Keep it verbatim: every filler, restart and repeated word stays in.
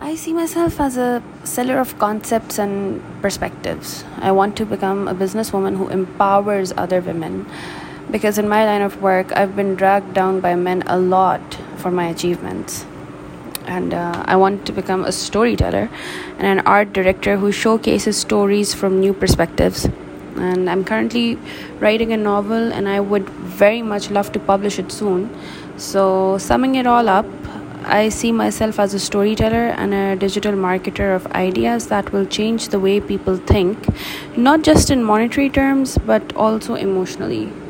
I see myself as a seller of concepts and perspectives. I want to become a businesswoman who empowers other women because in my line of work, I've been dragged down by men a lot for my achievements. And uh, I want to become a storyteller and an art director who showcases stories from new perspectives. And I'm currently writing a novel, and I would very much love to publish it soon. So, summing it all up, I see myself as a storyteller and a digital marketer of ideas that will change the way people think, not just in monetary terms, but also emotionally.